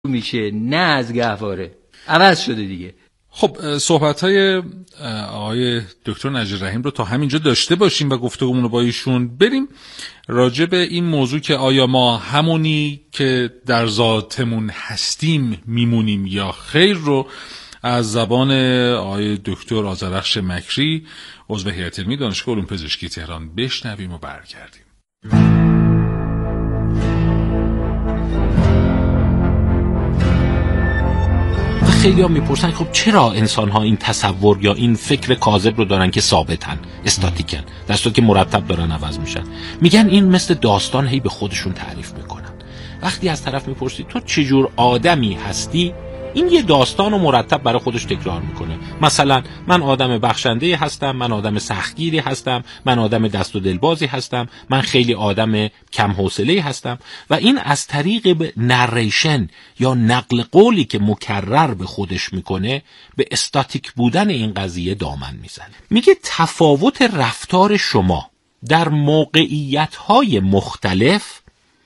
میشه، نه از گهواره. عوض شده دیگه. خب صحبت‌های آقای دکتر نجیب رحیم رو تا همینجا داشته باشیم و گفتگومون رو با ایشون بریم راجع به این موضوع که آیا ما همونی که در ذاتمون هستیم میمونیم یا خیر رو از زبان آقای دکتر آذرخش مکری عضو هیئت علمی دانشگاه علوم پزشکی تهران بشنویم و برگردیم. خیلی ها میپرسن خب چرا انسان ها این تصور یا این فکر کاذب رو دارن که ثابتن، استاتیکن، در صورتی که مرتب دارن عوض میشن؟ میگن این مثل داستان هی به خودشون تعریف میکنن. وقتی از طرف میپرسی تو چجور آدمی هستی، این یه داستان رو مرتب برای خودش تکرار میکنه. مثلا من آدم بخشنده هستم، من آدم سختگیری هستم، من آدم دست و دلبازی هستم، من خیلی آدم کم حوصله هستم و این از طریق نریشن یا نقل قولی که مکرر به خودش میکنه به استاتیک بودن این قضیه دامن میزنه. میگه تفاوت رفتار شما در موقعیت‌های مختلف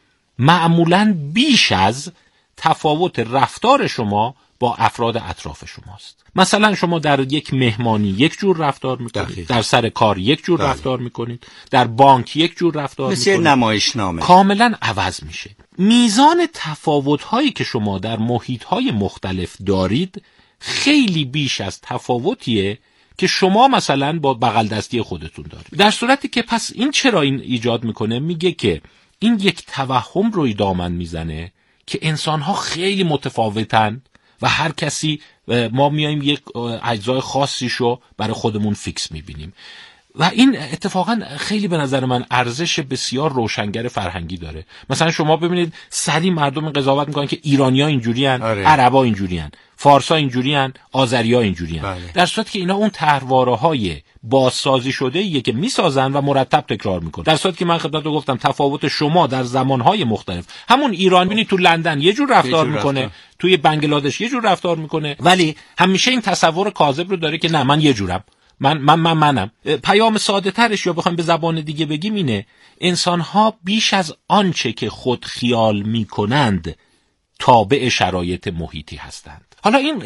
معمولاً بیش از تفاوت رفتار شما با افراد اطراف شماست. مثلا شما در یک مهمانی یک جور رفتار میکنید، در سر کار یک جور رفتار میکنید، در بانک یک جور رفتار میکنید، مثل نمایشنامه کاملا عوض میشه. میزان تفاوت‌هایی که شما در محیط‌های مختلف دارید خیلی بیش از تفاوتیه که شما مثلا با بغل دستی خودتون دارید. در صورتی که پس این چرا این ایجاد میکنه؟ میگه که این یک توهم روی دامن میزنه که انسان‌ها خیلی متفاوتن و هر کسی ما میایم یک اجزای خاصیشو برای خودمون فیکس میبینیم و این اتفاقا خیلی به نظر من ارزش بسیار روشنگر فرهنگی داره. مثلا شما ببینید سری مردم قضاوت میکنن که ایرانی‌ها اینجوریان، عربا اینجوریان، فارسا اینجوریان، آذری‌ها اینجوریان، در صورتی که اینا اون طرحواره‌های بازسازی شده ایه که میسازن و مرتب تکرار میکنن. در صورتی که من خدمتتون گفتم تفاوت شما در زمانهای مختلف، همون ایرانی ببینید تو لندن یه جور رفتار میکنه، توی بنگلادش یه جور رفتار میکنه، ولی همیشه این تصور کاذب رو داره که نه من یه جورم، منم. پیام ساده ترش یا بخوایم به زبان دیگه بگیم اینه: انسان‌ها بیش از آنچه که خود خیال میکنند تابع شرایط محیطی هستند. حالا این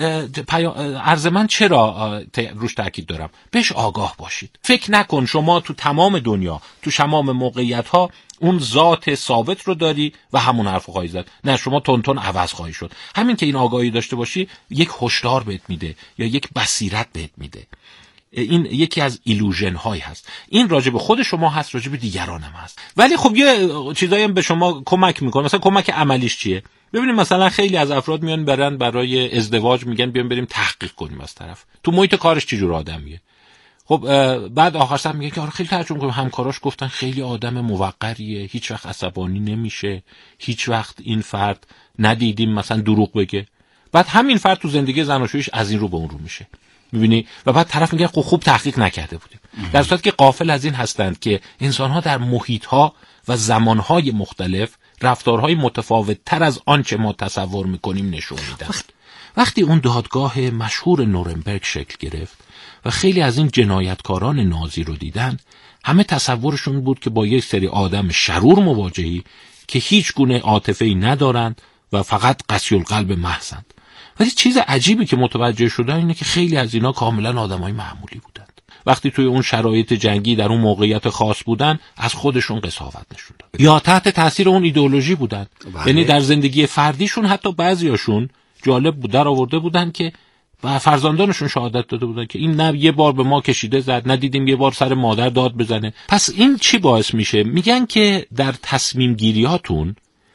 عرض من چرا روش تاکید دارم؟ بهش آگاه باشید. فکر نکن شما تو تمام دنیا تو تمام موقعیت‌ها اون ذات ثابت رو داری و همون حرفو خواهی زد. نه، شما تون عوض خواهی شد. همین که این آگاهی داشته باشی یک هشدار بهت میده یا یک بصیرت بهت میده. این یکی از ایلوژن هایی هست. این راجع به خود شما هست، راجع به دیگران هم هست. ولی خب یه چیزایی هم به شما کمک میکنه. مثلا کمک عملیش چیه؟ ببینید مثلا خیلی از افراد میان برای ازدواج میگن بیان بریم تحقیق کنیم از طرف تو محیط کارش چه جور آدمیه. خب بعد آخر سر میگه که آره خیلی تعجب میکنم، همکاراش گفتن خیلی آدم موقریه، هیچ وقت عصبانی نمیشه، هیچ وقت این فرد ندیدیم مثلا دروغ بگه. بعد همین فرد تو زندگی زناشوییش از این رو به اون رو میشه، میبینی؟ و بعد طرف میگه خوب تحقیق نکرده بودیم. در صورتی که غافل از این هستند که انسان‌ها در محیط‌ها و زمان‌های مختلف رفتارهای متفاوت تر از آنچه ما تصور میکنیم نشون میدن. وقتی اون دادگاه مشهور نورنبرگ شکل گرفت و خیلی از این جنایتکاران نازی رو دیدن، همه تصورشون بود که با یک سری آدم شرور مواجهی که هیچ گونه عاطفه‌ای ندارند و فقط قسی القلب محضند. ولی چیز عجیبی که متوجه شدن اینه که خیلی از اینا کاملا آدمای معمولی بودند. وقتی توی اون شرایط جنگی در اون موقعیت خاص بودن، از خودشون قساوت نشون دادن یا تحت تاثیر اون ایدئولوژی بودن. یعنی در زندگی فردیشون حتی بعضیاشون جالب بود در آورده بودن که و فرزندانشون شهادت داده بودن که این نه یه بار به ما کشیده زد، ندیدیم یه بار سر مادر داد بزنه. پس این چی باعث میشه؟ میگن که در تصمیم گیریاتون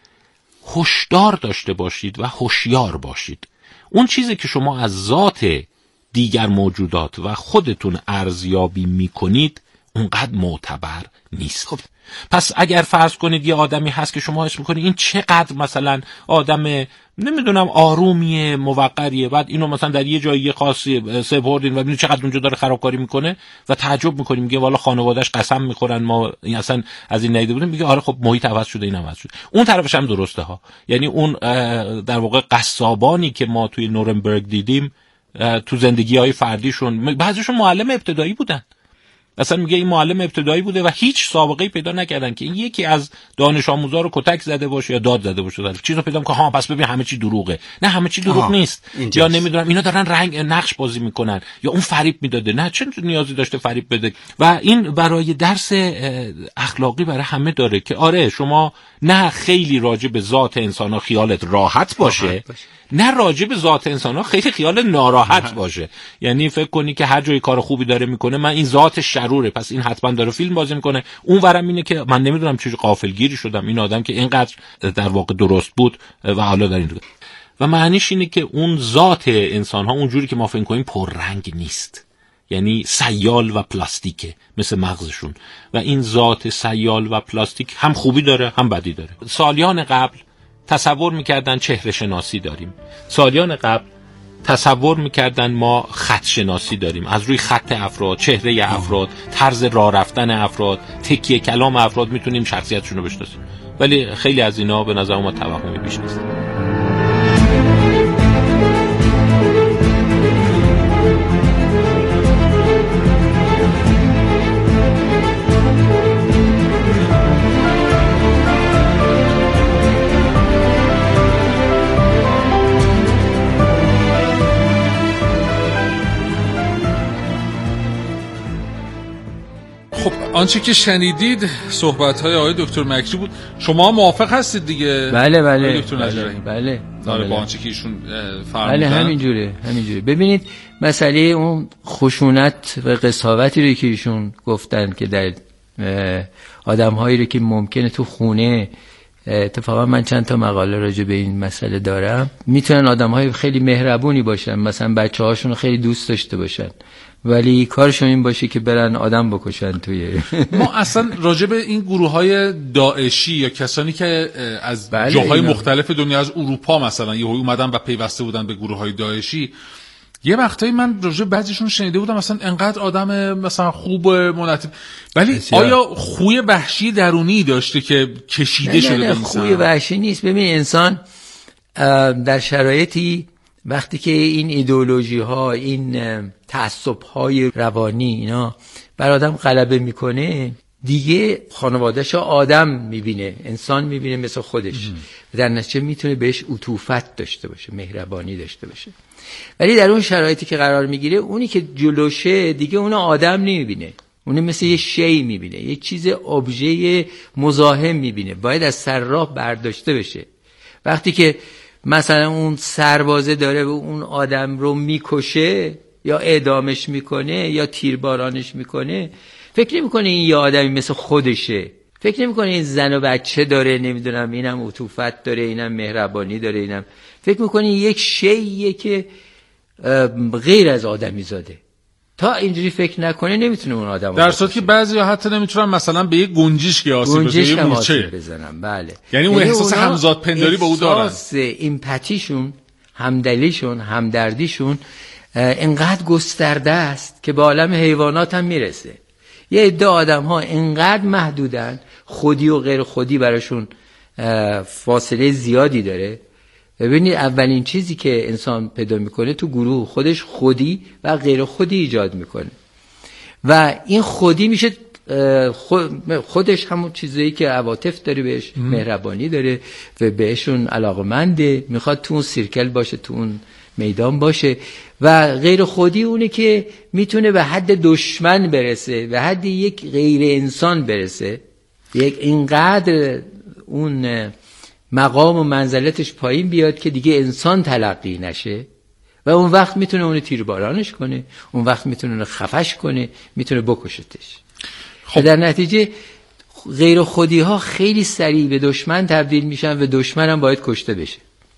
هوشدار داشته باشید و هوشیار باشید. اون چیزی که شما از ذات دیگر موجودات و خودتون ارزیابی میکنید اونقدر معتبر نیست. خب پس اگر فرض کنید یه آدمی هست که شما حس میکنید این چقدر مثلا آدم نمیدونم آرومیه، موقریه، بعد اینو مثلا در یه جایی خاصی سپردین و ببینید چقدر اونجا داره خرابکاری میکنه و تعجب میکنیم، میگه والا خانواده‌اش قسم میخورن ما این اصلا از این ندیده بودیم، میگه آره خب محیط عوض شده، این عوض شده. اون طرفش هم درسته ها. یعنی اون در واقع قصابانی که ما توی نورنبرگ دیدیم تو زندگی‌های فردیشون بعضیشون معلم ابتدایی بودن، اصلا میگه این معلم ابتدایی بوده و هیچ سابقه‌ای پیدا نکردن که این یکی از دانش آموزا رو کتک زده باشه یا داد زده باشه. چیزو پیدا می‌کنه ها پس ببین همه چی دروغه. نه همه چی دروغ نیست. یا نمیدونم اینا دارن رنگ نقش بازی میکنن یا اون فریب میداده. نه چه نیازی داشته فریب بده. و این برای درس اخلاقی برای همه داره که آره شما نه خیلی راجع به ذات انسان‌ها خیالت راحت باشه. نه راجع به ذات انسان‌ها خیلی خیال ناراحت باشه. یعنی فکر کنی که هر جای کار خوبی داره میکنه من این ذات شروره پس این حتما داره فیلم بازی میکنه. اون ورم اینه که من نمیدونم چه غافلگیری شدم این آدم که اینقدر در واقع درست بود و حالا در این دو. و معنیش اینه که اون ذات انسان‌ها اونجوری که ما فکر کنیم پررنگ نیست. یعنی سیال و پلاستیکه مثل مغزشون و این ذات سیال و پلاستیک هم خوبی داره هم بدی داره. سالیان قبل تصور میکردن چهره شناسی داریم. سالیان قبل تصور میکردن ما خط شناسی داریم. از روی خط افراد، چهره افراد، طرز راه رفتن افراد، تکیه کلام افراد میتونیم شخصیتشون رو بشناسیم. ولی خیلی از اینا به نظر ما توهمی بیش نیست. خب آنچه که شنیدید صحبت‌های آقای دکتر مکری بود. شما موافق هستید دیگه؟ بله دکتر نجی‌رحیم. بله با آنچه که ایشون فرمودن. بله همینجوره. ببینید مسئله اون خشونت و قساوتی رو که ایشون گفتن که در آدم‌هایی رو که ممکنه تو خونه، اتفاقا من چند تا مقاله راجع به این مسئله دارم، میتونن آدم‌های خیلی مهربونی باشن، مثلا بچه‌هاشون رو خیلی دوست داشته باشن ولی کارشون این باشه که برن آدم بکشن توی ما اصلا راجع به این گروه‌های داعشی یا کسانی که از جاهای مختلف دنیا، از اروپا مثلا یهو اومدن و پیوسته بودن به گروه‌های داعشی، یه وقتایی من راجع بعضیشون شنیده بودم مثلا انقدر آدم مثلا خوب منطق، ولی آیا خوی وحشی درونی داشته که کشیده شده به انسان؟ خوی وحشی نیست. ببین انسان در شرایطی وقتی که این ایدئولوژی ها، این تعصب های روانی اینا بر آدم غلبه میکنه، دیگه خانواده‌شو آدم میبینه، انسان میبینه مثل خودش، در نتیجه میتونه بهش عطوفت داشته باشه، مهربانی داشته باشه. ولی در اون شرایطی که قرار میگیره، اونی که جلوشه دیگه اونو آدم نمیبینه، اونو مثل یه شی میبینه، یه چیز ابژه مزاحم میبینه، باید از سر راه برداشته بشه. وقتی که مثلا اون سربازه داره و اون آدم رو میکشه یا اعدامش میکنه یا تیربارانش میکنه، فکر نمیکنه این یه آدمی مثل خودشه، فکر نمیکنه این زن و بچه داره، نمیدونم اینم عطوفت داره، اینم مهربانی داره، اینم فکر میکنه یک شیء که غیر از آدمی زاده. تا اینجوری فکر نکنه نمیتونه اون آدمو، در صورتی که بعضیا حتی نمیتونن مثلا به یک گنجشک آسیب بزنن. بله، یعنی اون احساس همزاد پنداری با او دارن، احساس ایمپاتیشون، همدلیشون، همدردیشون اینقدر گسترده است که به عالم حیوانات هم میرسه. یه عده آدم‌ها اینقدر محدودن، خودی و غیر خودی براشون فاصله زیادی داره. ببینید اولین چیزی که انسان پیدا میکنه تو گروه خودش خودی و غیر خودی ایجاد میکنه و این خودی میشه خودش همون چیزایی که عواطف داره، بهش مهربانی داره و بهشون علاقمنده، میخواد تو اون سیرکل باشه، تو اون میدان باشه. و غیر خودی اونه که میتونه به حد دشمن برسه، به حد یک غیر انسان برسه، یک اینقدر اون مقام و منزلتش پایین بیاد که دیگه انسان تلقی نشه و اون وقت میتونه اونو تیربارانش کنه، اون وقت میتونه اونو خفش کنه، میتونه بکشتش. خب. در نتیجه غیر خودی ها خیلی سریع به دشمن تبدیل میشن و دشمن هم باید کشته بشه.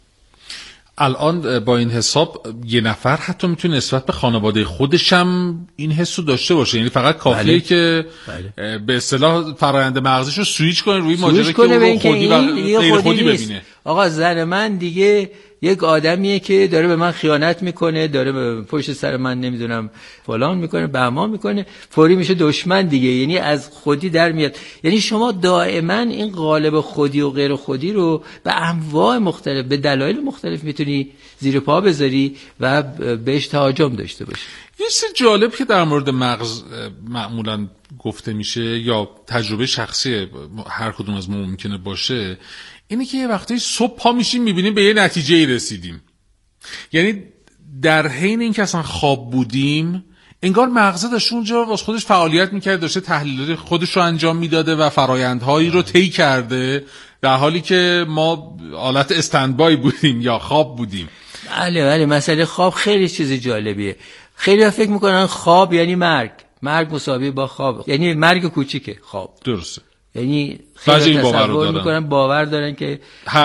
الان با این حساب یه نفر حتی میتونه نسبت به خانواده خودش هم این حسو داشته باشه، یعنی فقط کافیه که به اصطلاح فرآیند مغزش رو سویچ کنه روی ماجرا که اون خودی و غیر خودی ببینه. آقا زن من دیگه یک آدمیه که داره به من خیانت میکنه، داره به پشت سر من نمیدونم فلان میکنه، بهمان میکنه، فوری میشه دشمن دیگه. یعنی از خودی در میاد. یعنی شما دائما این قالب خودی و غیر خودی رو به انواع مختلف، به دلایل مختلف میتونی زیر پا بذاری و بهش تهاجم داشته باشی. یه چیز جالب که در مورد مغز معمولا گفته میشه یا تجربه شخصی هر کدوم از ما ممکنه باشه، اینه که یه وقتی صبح پا میشیم میبینیم به یه نتیجه رسیدیم. یعنی در حین اینکه اصلا خواب بودیم انگار مغز داشته اونجا واسه خودش فعالیت میکرد، داشته تحلیلات خودش رو انجام میداده و فرایندهایی رو طی کرده، در حالی که ما حالت استندبای بودیم یا خواب بودیم. بله مسئله خواب خیلی چیز جالبیه. خیلی فکر میکنن خواب یعنی مرگ مساوی با خواب، یعنی مرگ کوچیکه خواب. درسته. یعنی خیلی تصور میکنن، باور دارن که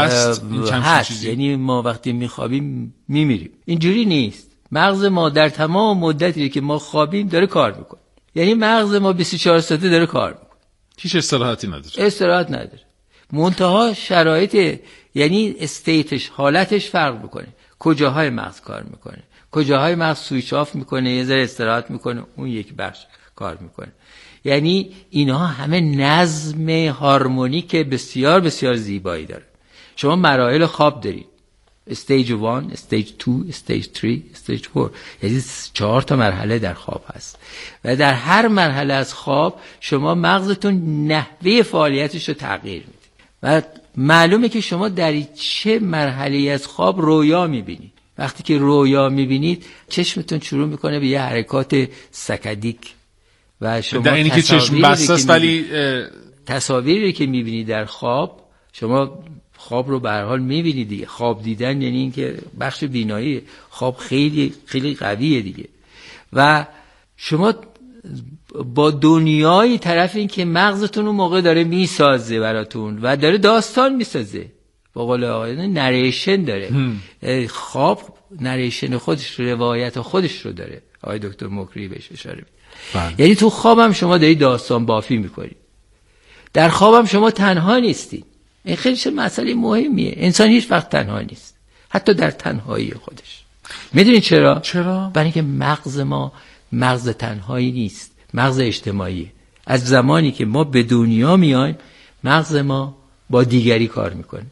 هست. یعنی ما وقتی میخوابیم میمیریم. اینجوری نیست. مغز ما در تمام مدتی که ما خوابیم داره کار میکنه. یعنی مغز ما 24 ساعته داره کار میکنه. هیچ استراحتی نداره. استراحت نداره. منتها شرایط، یعنی استیتش، حالتش فرق میکنه. کجاهای مغز کار میکنه، کجاهای مغز سویچ آف میکنه، یه ذره استراحت میکنه، اون یک بخش کار میکنه. یعنی اینها همه نظم هارمونیک بسیار بسیار زیبایی داره. شما مراحل خواب دارید: استیج 1، استیج 2، استیج 3، استیج 4. یعنی 4 تا مرحله در خواب هست و در هر مرحله از خواب شما مغزتون نحوه فعالیتش رو تغییر میده و معلومه که شما در چه مرحله از خواب رویا میبینید. وقتی که رویا میبینید چشمتون شروع میکنه به یه حرکات سکدیک و شما در اینی که چشم بسته است ولی تصاویری که میبینید در خواب، شما خواب رو به هر حال میبینید دیگه. خواب دیدن یعنی این که بخش بینایی خواب خیلی خیلی قویه دیگه و شما با دنیای طرف این که مغزتون اون موقع داره میسازه براتون و داره داستان میسازه، با قول آقای نریشن داره. خواب نریشن خودش، روایت خودش رو داره. آقای دکتر مکری بهش اشاره می‌کنه. یعنی تو خوابم شما داری داستان بافی میکنید. در خوابم شما تنها نیستید. این خیلی مسئله مهمیه. انسان هیچ وقت تنها نیست، حتی در تنهایی خودش. میدونید چرا؟ برای اینکه مغز ما مغز تنهایی نیست، مغز اجتماعیه. از زمانی که ما به دنیا میایم مغز ما با دیگری کار میکنه.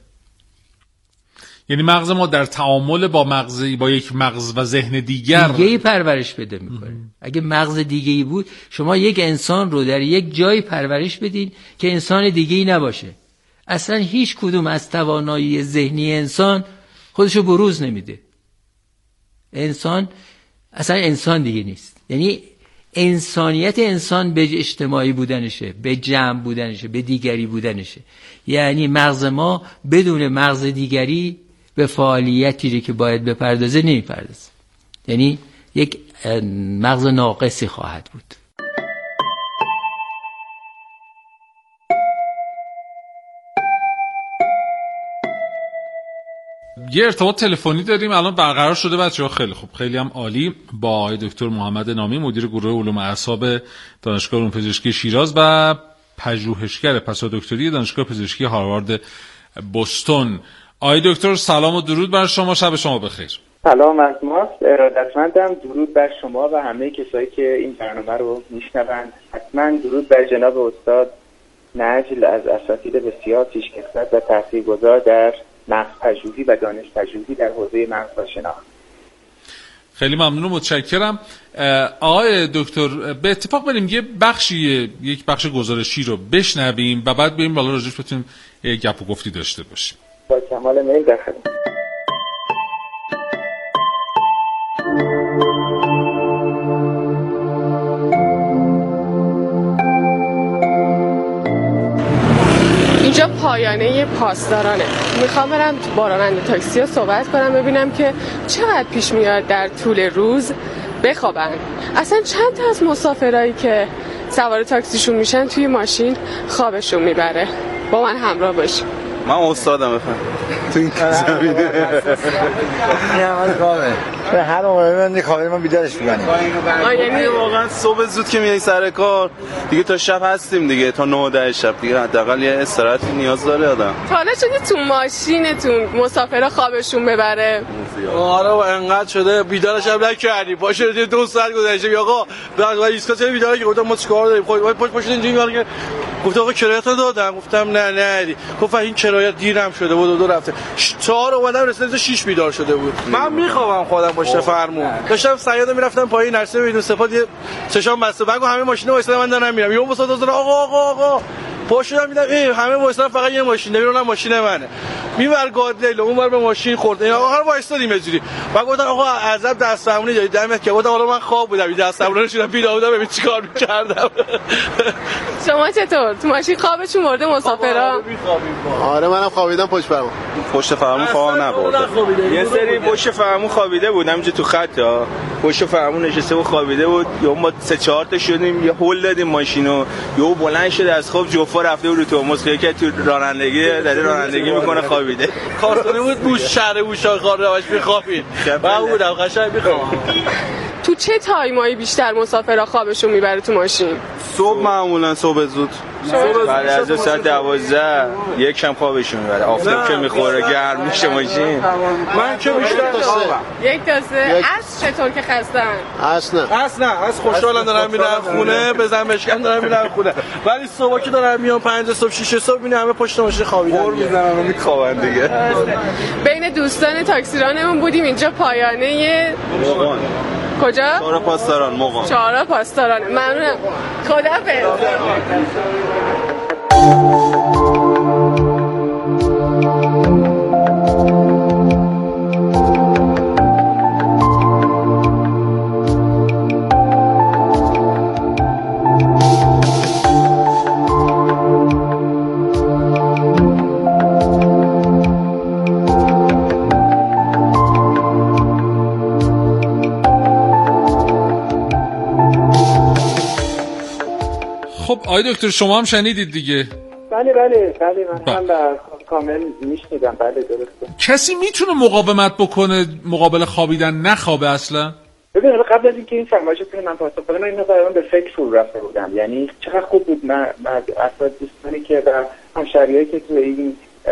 یعنی مغز ما در تعامل با یک مغز و ذهن دیگری پرورش بده میکنه. اگه مغز دیگه‌ای بود، شما یک انسان رو در یک جایی پرورش بدین که انسان دیگه‌ای نباشه، اصلا هیچ کدوم از توانایی ذهنی انسان خودشو بروز نمیده. انسان اصلا انسان دیگه نیست. یعنی انسانیت انسان به اجتماعی بودنشه، به جمع بودنشه، به دیگری بودنشه. یعنی مغز ما بدون مغز دیگری به فعالیتی که باید بپردازه نمیپردازه. یعنی یک مغز ناقصی خواهد بود. یه ارتباط تلفنی داریم الان برقرار شده بچه‌ها. خیلی خوب، خیلی هم عالی. با آقای دکتر محمد نامی، مدیر گروه علوم اعصاب دانشگاه علوم پزشکی شیراز و پژوهشگر پسادکتری دانشگاه پزشکی هاروارد بوستون. آقای دکتر سلام و درود بر شما، شب شما بخیر. سلام از ماست، ارادتمندم. درود بر شما و همه کسایی که این برنامه رو میشنوند. حتما درود بر جناب استاد نجل از اساتید بسیار پیشکسوت و تاثیرگذار در مغز پژوهی و دانش پژوهی در حوزه مغز و شناخت. خیلی ممنون و متشکرم. آقای دکتر، به اتفاق بریم یک بخش گزارشی رو بشنویم و بعد بریم بالا راجعش بتونیم گپ و گفتی داشته باشیم. با کمال میل در خدمت. اینجا پایانه پاسدارانه. میخوام برم با راننده تاکسی صحبت کنم ببینم که چقدر پیش میاد در طول روز بخوابن. اصلا چند تا از مسافرایی که سوار تاکسیشون میشن توی ماشین خوابشون میبره. با من همراه باشید. من استادم بفهم. تو این زمینه. این عمل کامه به هر موقع من خوابیدم من بیدارش می‌کنم. یعنی واقعا صبح زود که میای سر کار دیگه تا شب هستیم دیگه، تا 9 10 شب دیگه حداقل یه استراحتی نیاز داره آدم. حالا شده تو ماشینتون مسافرا خوابشون ببره؟ آره و انقدر شده بیدار شب نکردی، باشه 2 ساعت گذشته آقا بعد ایستگاه چه بیداره که گفتم ما چیکار داریم، خود پاشید اینجوری که گفت آقا کرایه‌ت رو دادم، گفتم نه گفت این کرایه دیرم شده بود و 2 رفته 4 اومدم رسیدم 6 بیدار شده بود. من میخوام خودم پشت فرمون داشتم سیاده میرفتم پایین نرسه بدون سپاد یه چشام بسته بگو همه ماشینا وایسادن من دارم میرم یهو وسط آقا پاشدم دیدم همه وایسادن فقط یه ماشین نمیرونم ماشین منه میبر گادلیل اونور به ماشین خورد این آقا وایسادیم اینجوری بعد گفتن آقا عذاب دست امونی دادید دمت که گفتم حالا من خواب بودم دست امونی نشیدم بیدار بودم ببین چیکار می‌کردم. شما چطور تو ماشین خوابتون برده مسافرا؟ آره منم خوابیدم پشت فرمون خواب نبرده. یه سری پشت فرمون خوابیده بود همینجوری تو خطا پشت فرمون نشسته بود خوابیده بود یا ما 3 4 تا شدیم یه هول دادیم ماشینو یهو بلند شد از خواب جوفا رفته بود تو ترمز که تو رانندگی میکنه خوابیده کارتونی بود بوش شهر بوشا کار روش میخوابید من بودم قشنگ میخوام. تو چه تایمایی بیشتر مسافرا خوابشون میبره تو ماشین؟ صبح معمولا صبح زود بعد از ساعت 12 یک کم خوابشون میبره آفتاب که میخوره گرم میشه ماشین. من که بیشتر خوابم 1 تا 3. از چطور که خستن؟ اصلا از خوشحالم دارم میرم خونه بزن بشکن دارم میرم خونه ولی صبح که دارم میام 5 صبح 6 صبح میبینم همه پشت ماشین خوابیدن قور میزنن و میخوابن دیگه. بین دوستان تاکسیرانمون بودیم اینجا پایانه مقان کجا؟ چهار پاسداران مقام. چهار پاسداران. ممنونم. خداحافظ. خب آقای دکتر شما هم شنیدید دیگه؟ بله من هم کامل میشنیدم. بله درسته. کسی میتونه مقاومت بکنه مقابل خوابیدن نخوابه اصلا؟ ببین حالا قبل از اینکه این فرمایشتون من پاسخ بدم من اینو برام به فکر فرو رفته بودم. یعنی چقدر خوب بود من افراد دوستانی که و همشهریایی که تو این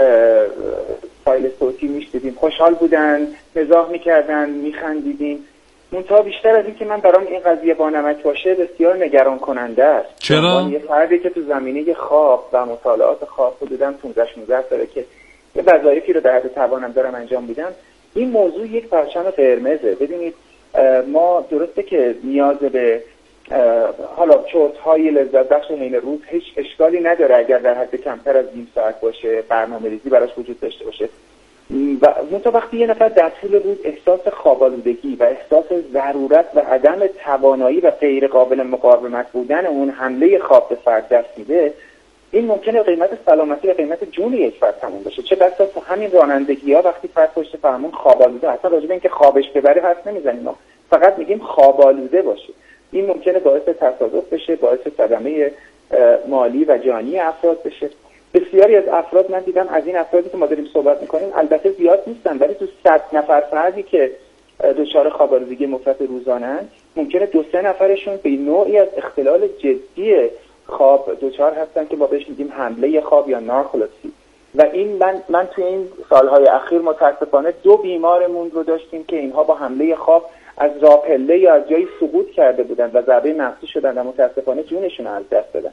فایل صوتی میشنیدیم خوشحال بودن، مزاح میکردن، میخندیدیم. منتها بیشتر از این که من برام این قضیه بانمک باشه بسیار نگران کننده است. چرا؟ یه فردی که تو زمینه خواب و مطالعات خواب حدوداً 15 16 ساله که یه وظایفی رو در حد توانم دارم انجام میدم، این موضوع یک پرچم قرمزه. ببینید ما درسته که نیاز به حالا چرت‌های لذت بخش حین روز هیچ اشکالی نداره اگر در حد کمتر از نیم ساعت باشه، برنامه‌ریزی براش وجود داشته باشه. و منتها وقتی یه نفر در طول روز احساس خواب‌آلودگی و احساس ضرورت و عدم توانایی و غیر قابل مقاومت بودن اون حمله خواب به فرد دست میده، این ممکنه قیمت سلامتی و قیمت جون یک فرد تموم بشه. چه بسا تو همین رانندگی‌ها وقتی فرد پشت فرمون خواب‌آلوده، اصلا راجع به اینکه خوابش ببره حرف نمیزنیم، ما فقط میگیم خواب‌آلوده باشه. این ممکنه باعث تصادف بشه، باعث صدمه مالی و جانی افراد بشه. بسیاری از افراد من دیدم، از این افرادی که ما داریم صحبت میکنیم البته زیاد نیستن، ولی تو 100 نفر فردی که دچار خواب‌آلودگی مفرط روزانه‌اند ممکنه 2-3 نفرشون به نوعی از اختلال جدی خواب دچار هستن که ما بهش میگیم حمله خواب یا نارکولپسی. و این من توی این سالهای اخیر متاسفانه 2 بیمارمون رو داشتیم که اینها با حمله خواب از راپله یا از جایی سقوط کرده بودن و ضربه مغزی شدن و متاسفانه جونشون رو از دست دادن.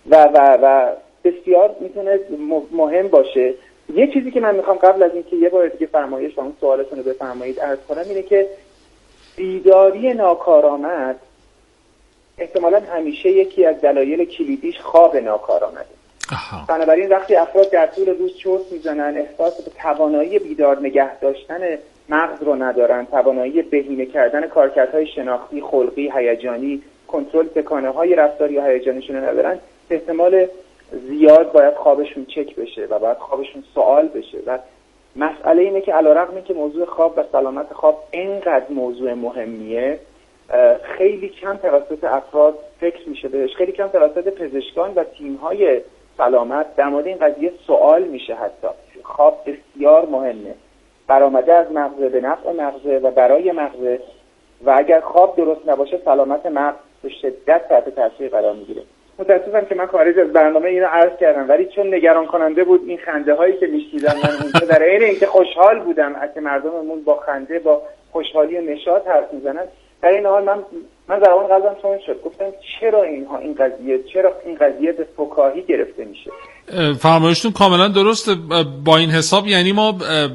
و بسیار میتونه مهم باشه. یه چیزی که من میخوام قبل از اینکه یه بار دیگه فرمایش و اون سوالتون رو بفرمایید عرض کنم اینه که بیداری ناکارآمد احتمالاً همیشه یکی از دلایل کلیدیش خواب ناکارآمده. بنابراین وقتی افراد در طول روز چرت میزنن، احساس به توانایی بیدار نگه داشتن مغز رو ندارن، توانایی بهینه کردن کارکردهای شناختی، خلقی، هیجانی، کنترل تکانه‌های رفتاری یا هیجانیشون رو ندارن، احتمال زیاد باید خوابشون چک بشه و باید خوابشون سوال بشه. و مسئله اینه که علیرغم اینکه موضوع خواب و سلامت خواب اینقدر موضوع مهمیه، خیلی کم توسط افراد فکر میشه بهش، خیلی کم توسط پزشکان و تیم‌های سلامت در مورد این قضیه سوال میشه. حتی خواب بسیار مهمه، برآمده از مغز، به نفع مغز و برای مغز، و اگر خواب درست نباشه سلامت مغز به شدت تحت تاثیر قرار میگیره. متاسفم که من خارج از برنامه اینو عرض کردم، ولی چون نگران کننده بود این خنده هایی که میشنیدم من اونجا، در عین اینکه خوشحال بودم از که مردممون با خنده با خوشحالی و نشاط حرف میزنن، در این حال من زبان قلبم تند شد. گفتم چرا این قضیه به فکاهی گرفته میشه؟ فرمایشتون کاملا درسته. با این حساب یعنی ما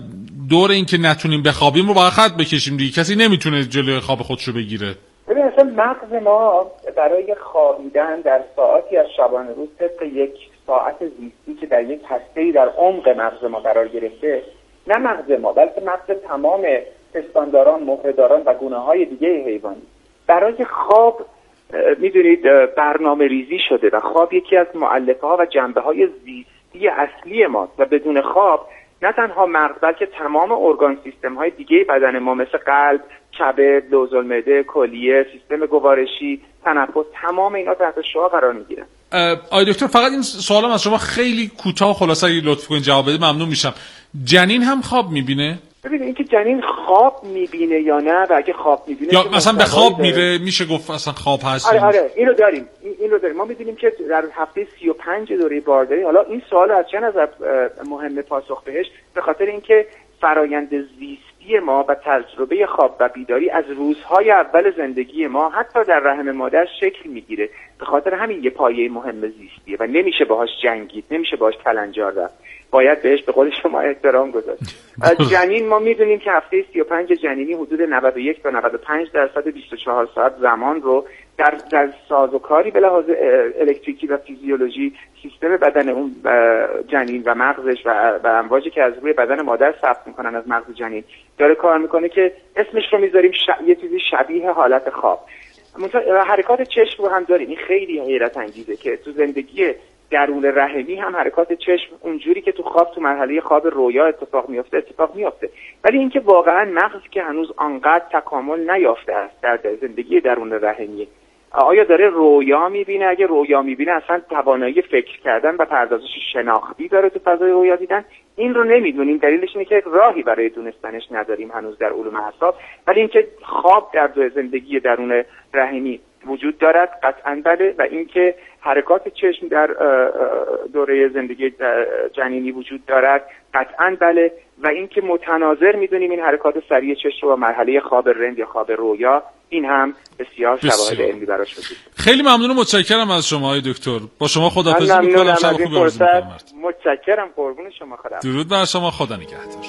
دور این که نتونیم بخوابیم رو باید خط بکشیم دیگه، کسی نمیتونه جلوی خواب خودش رو بگیره. ببین اصلا مغز ما برای خوابیدن در ساعتی از شبانه روز طبق یک ساعت زیستی که در یک هسته‌ای در عمق مغز ما قرار گرفته، نه مغز ما بلکه مغز تمام پستانداران، مهره‌داران و گونه‌های دیگه حیوانی، برای خواب میدونید برنامه ریزی شده و خواب یکی از مؤلفه‌ها و جنبه‌های زیستی اصلی ماست و بدون خواب نه تنها مغز بلکه تمام ارگان سیستم های دیگه بدن ما مثل قلب، کبد، لوزالمعده، کلیه، سیستم گوارشی، تنفس، تمام اینا تحت شعاع قرار میگیرن. آقای دکتر فقط این سوالم از شما خیلی کوتاه و خلاصه اگه لطف کنید جواب بده ممنون میشم. جنین هم خواب میبینه؟ ببینید اینکه جنین خواب میبینه یا نه و اگه خواب میبینه یا مثلا به خواب میره، میشه گفت اصلا خواب هست؟ آره اینو داریم. ما میدونیم که در هفته 35 دوره بارداری، حالا این سوال از چه نظر مهمه پاسخ بهش، به خاطر اینکه فرایند زیستی ما و تجربه خواب و بیداری از روزهای اول زندگی ما حتی در رحم مادر شکل میگیره. به خاطر همین یه پایه مهم زیستیه و نمیشه باهاش جنگید، نمیشه باهاش کلنجار رفت، باید بهش به قول شما احترام گذاشت. جنین ما میدونیم که هفته 35 جنینی حدود 91 تا 95% 24 ساعت زمان رو در سازوکاری به لحاظ الکتریکی و فیزیولوژی سیستم بدن اون جنین و مغزش و امواجی که از روی بدن مادر ثبت میکنن از مغز جنین داره کار میکنه که اسمش رو میذاریم یه چیزی شبیه حالت خواب. حرکات چشم رو هم داریم. این خیلی حیرت انگیزه که تو زندگی درون رحمی هم حرکات چشم اونجوری که تو خواب، تو مرحله خواب رویا اتفاق میفته، ولی اینکه واقعا مغزی که هنوز آنقدر تکامل نیافته است در زندگی درون رحمی آیا داره رویا میبینه؟ اگه رویا میبینه اصلا توانایی فکر کردن و پردازش شناختی داره تو فضای رویا دیدن؟ این رو نمیدونیم. دلیلش اینه که راهی برای دونستنش نداریم هنوز در علوم اعصاب. ولی اینکه خواب در زندگی درون رحمی وجود دارد قطعاً بله، و اینکه حرکات چشم در دوره زندگی جنینی وجود دارد قطعاً بله، و اینکه متناظر میدونیم این حرکات سریع چشم رو با مرحله خواب رند یا خواب رویا، این هم بسیار شواهد علمی براش وجود. خیلی ممنون و متشکرم از شما آقای دکتر. با شما خداحافظی می‌کنم. شب خوبی آرزو می‌کنم. متشکرم، قربون شما. خدا درود بر شما. خدا نگهدار.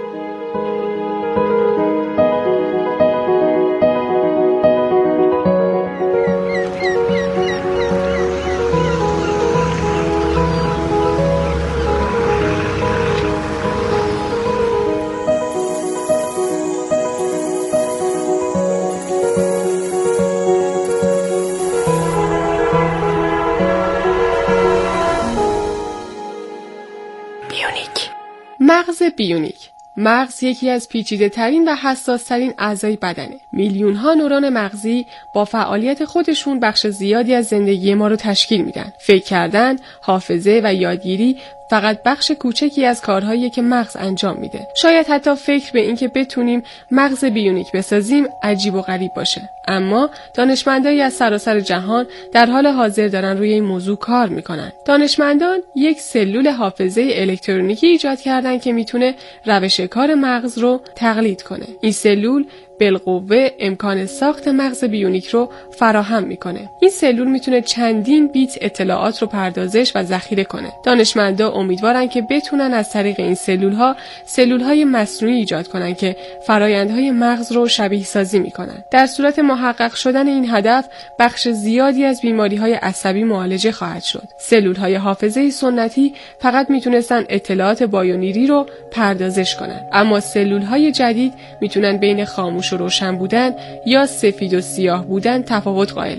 مغز بیونیک. مغز یکی از پیچیده ترین و حساس ترین اعضای بدنه. میلیون ها نورون مغزی با فعالیت خودشون بخش زیادی از زندگی ما رو تشکیل میدن. فکر کردن، حافظه و یادگیری فقط بخش کوچکی از کارهایی که مغز انجام میده. شاید حتی فکر به این که بتونیم مغز بیونیک بسازیم عجیب و غریب باشه. اما دانشمندایی از سراسر جهان در حال حاضر دارن روی این موضوع کار میکنن. دانشمندان یک سلول حافظه الکترونیکی ایجاد کردن که میتونه روش کار مغز رو تقلید کنه. این سلول بالقوه امکان ساخت مغز بیونیک رو فراهم میکنه. این سلول میتونه چندین بیت اطلاعات رو پردازش و ذخیره کنه. دانشمندا امیدوارن که بتونن از طریق این سلول‌های مصنوعی ایجاد کنن که فرآیندهای مغز رو شبیه سازی میکنن. در صورت محقق شدن این هدف، بخش زیادی از بیماری‌های عصبی معالجه خواهد شد. سلول‌های حافظه سنتی فقط میتونستن اطلاعات بایونری رو پردازش کنن، اما سلول‌های جدید میتونن بین خاموش و روشن بودن یا سفید و سیاه بودن تفاوت قائل بشن.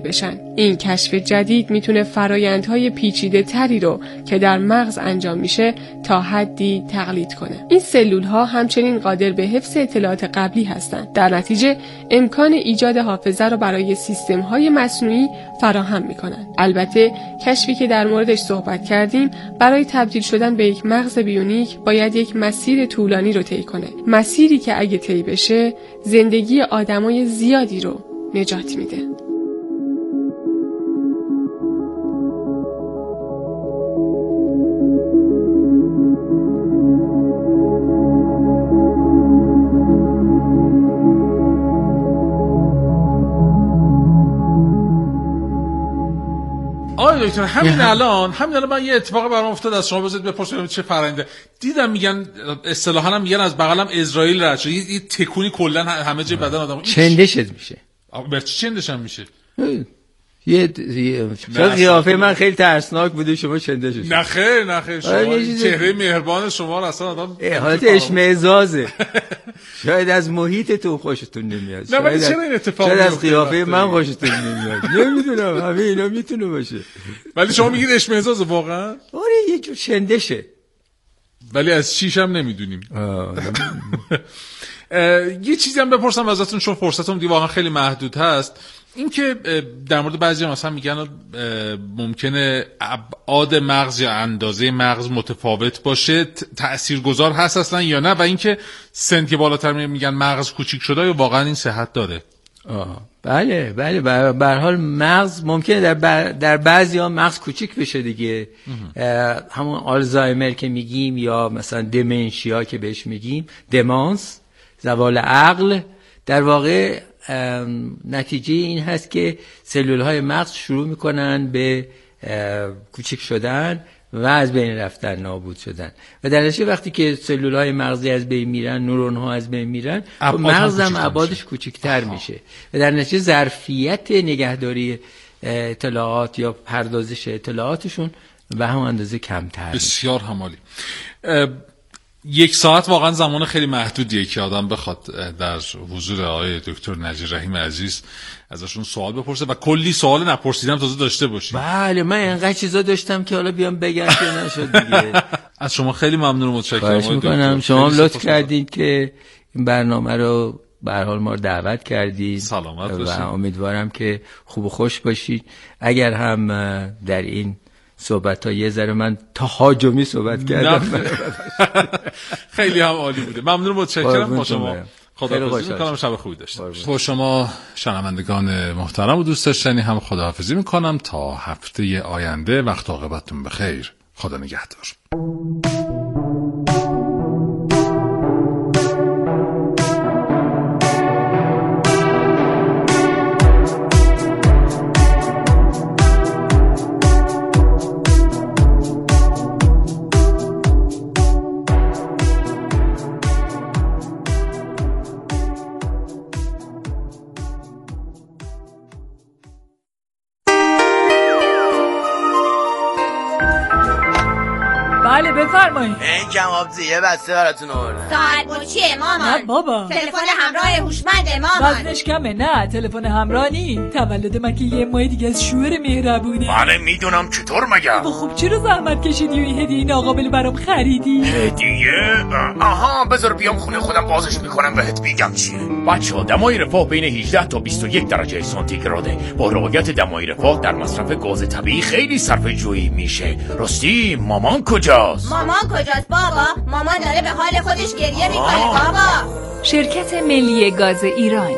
این کشف جدید میتونه فرایندهای پیچیده تری رو که در مغز انجام میشه تا حدی تقلید کنه. این سلول‌ها همچنین قادر به حفظ اطلاعات قبلی هستند. در نتیجه امکان ایجاد حافظه رو برای سیستم‌های مصنوعی فراهم میکنن. البته کشفی که در موردش صحبت کردیم برای تبدیل شدن به یک مغز بیونیک باید یک مسیر طولانی رو طی کنه. مسیری که اگه طی بشه زندگی آدمای زیادی رو نجات میده. دکتر همین الان من یه اتفاق برام افتاد، از شما بذارید بپرسم چه فرآیندی دیدم. میگن اصطلاحاً هم میگن از بغلم اسرائیل رد شد، یه تکونی کلا همه جای بدن آدمو چندشت میشه. به چی چندش هم میشه؟ یه قیافه من خیلی ترسناک بوده، شما چندش شد. نه خیر شما چهره مهربان شما رو اصلا آدم حالت اشمئزازه. شاید از محیط تو خوشتون نمیاد. نه ولی چرا این اتفاق میفته؟ شاید از قیافه من خوشتون نمیاد. نمیدونم، همه اینا میتونه باشه. ولی شما میگید اشمئزازه واقعا؟ آره یه جور چندشه. ولی از چیش هم نمیدونیم. یه چیزی هم بپرسم ازتون، چون فرصتم دیگه واقعا خیلی محدود هست. این که در مورد بعضی مثلا میگن ممکنه ابعاد مغز یا اندازه مغز متفاوت باشه، تأثیرگذار هست اصلا یا نه؟ و اینکه سن که بالاتر میگن مغز کوچیک شده یا واقعا این صحت داره؟ بله به هر حال مغز ممکنه در بعضی‌ها مغز کوچیک بشه دیگه. همون آلزایمر که میگیم یا مثلا دمنشیا که بهش میگیم، دمانس، زوال عقل، در واقع نتیجه این هست که سلول‌های مغز شروع میکنن به کوچک شدن و از بین رفتن، نابود شدن، و در نتیجه وقتی که سلول‌های مغزی از بین میرن، نورون‌ها از بین میرن، مغز هم ابعادش کوچکتر میشه و در نتیجه ظرفیت نگهداری اطلاعات یا پردازش اطلاعاتشون به همون اندازه کمتر. بسیار همالی. 1 ساعت واقعا زمان خیلی محدودیه که آدم بخواد در حضور آقای دکتر نجیب رحیم عزیز ازشون سوال بپرسه و کلی سوال نپرسیدم تازه داشته باشیم. بله من اینقدر چیزا داشتم که حالا بیام بگم که نشد دیگه. از شما خیلی ممنون و متشکرم. شما لطف کردید که این برنامه رو به هر حال ما دعوت کردید. سلامت باشید و امیدوارم که خوب و خوش باشید. اگر هم در این صحبت ها یه ذره من تهاجمی صحبت کردم خیلی هم عالی بوده. ممنون و متشکرم. با شما خداحافظی میکنم، شب خوبی داشته باشید. با شما شنوندگان محترم و دوست داشتنی هم خداحافظی میکنم تا هفته آینده. وقت عاقبتون بخیر. خدا نگهدار. بله بفرمایید. این کبابی یه بسته براتون آوردم. ساعت مچیه مامان؟ نه بابا. تلفن همراه هوشمنده مامان. وزنش کمه؟ نه تلفن همراه نی. تولد مکه یه ماه دیگه از شوهر مهربونه. بله میدونم، چطور مگه؟ خب چرا زحمت کشیدی و این هدیه ناقابل برام خریدی؟ هدیه؟ آها بذار بیام خونه خودم بازش میکنم بهت میگم چیه. بچه‌ها دمای رفاه بین 18 تا 21 درجه سانتیگراده. با رعایت دمای رفاه در مصرف گاز طبیعی خیلی صرفه‌جویی میشه. راستی مامان کجاست؟ مامان کجاست بابا؟ مامان داره به حال خودش گریه میکنه بابا. شرکت ملی گاز ایران.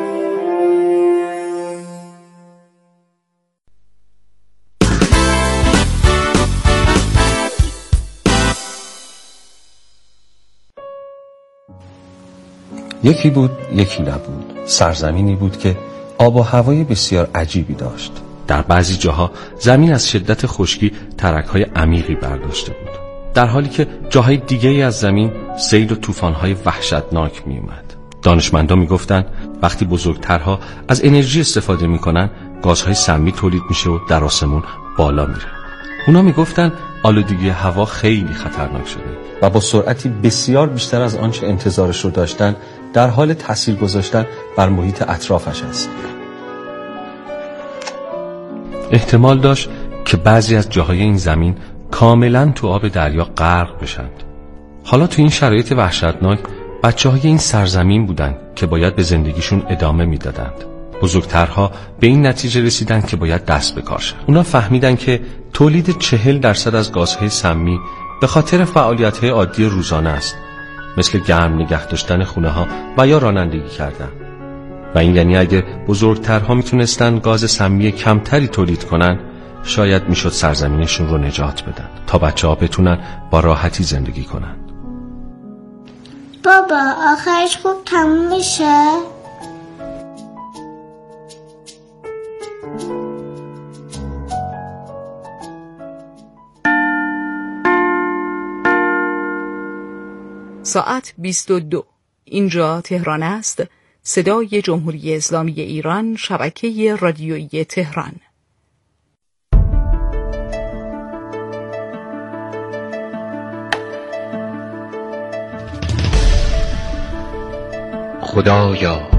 یکی بود یکی نبود. سرزمینی بود که آب و هوای بسیار عجیبی داشت. در بعضی جاها زمین از شدت خشکی ترک‌های عمیقی برداشته بود، در حالی که جاهای دیگه‌ای از زمین سیل و طوفان‌های وحشتناک می‌اومد. دانشمندان می‌گفتند وقتی بزرگترها از انرژی استفاده می‌کنن، گازهای سمی تولید میشه و در آسمون بالا میره. اونا می‌گفتند آلودگی هوا خیلی خطرناک شده و با سرعتی بسیار بیشتر از آنچه انتظارش رو داشتن در حال تاثیر گذاشتن بر محیط اطرافش است. احتمال داشت که بعضی از جاهای این زمین کاملا تو آب دریا غرق بشند. حالا تو این شرایط وحشتناک بچه‌های این سرزمین بودند که باید به زندگیشون ادامه میدادند. بزرگترها به این نتیجه رسیدند که باید دست به کار شد. اونا فهمیدن که تولید 40% از گازهای سمی به خاطر فعالیت‌های عادی روزانه است، مثل گرم نگه داشتن خونه‌ها و یا رانندگی کردن. و این یعنی اگه بزرگترها میتونستن گاز سمی کمتری تولید کنن، شاید میشد سرزمینشون رو نجات بدن تا بچه‌ها بتونن با راحتی زندگی کنن. بابا آخرش خوب تموم میشه؟ ساعت 22. اینجا تهران است. صدای جمهوری اسلامی ایران، شبکه رادیویی تهران. خدایا